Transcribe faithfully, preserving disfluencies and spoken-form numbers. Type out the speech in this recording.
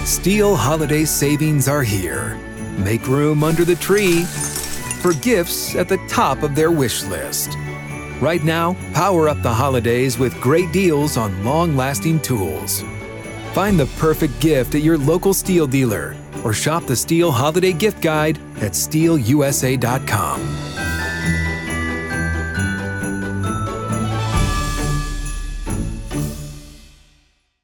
STIHL holiday savings are here. Make room under the tree for gifts at the top of their wish list. Right now, power up the holidays with great deals on long-lasting tools. Find the perfect gift at your local STIHL dealer or shop the STIHL Holiday Gift Guide at stihl u s a dot com.